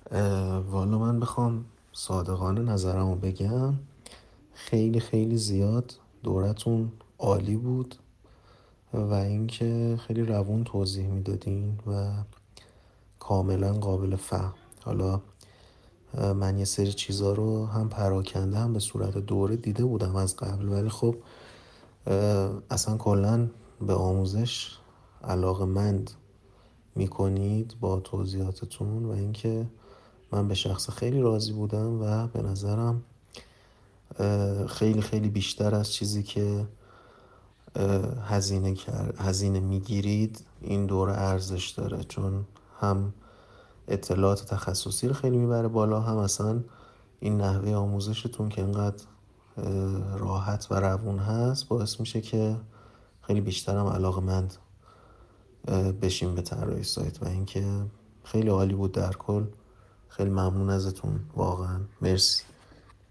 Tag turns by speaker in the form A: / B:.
A: والا من بخوام صادقانه نظرمو بگم، خیلی خیلی زیاد دورتون عالی بود و اینکه خیلی روون توضیح میدادین و کاملا قابل فهم. حالا من یه سری چیزا رو هم پراکنده هم به صورت دوره دیده بودم از قبل، ولی خب اصلا کلا به آموزش علاقه‌مند میکنید با توضیحاتتون و اینکه من به شخص خیلی راضی بودم و به نظرم خیلی خیلی بیشتر از چیزی که هزینه میگیرید این دوره ارزش داره، چون هم اطلاعات تخصصی رو خیلی میبره بالا، هم اصلا این نحوه آموزشتون که اینقدر راحت و روون هست باعث میشه که خیلی بیشترم علاقمند بشیم به طراحی سایت و اینکه خیلی عالی بود در کل. خیلی ممنون ازتون، واقعا مرسی.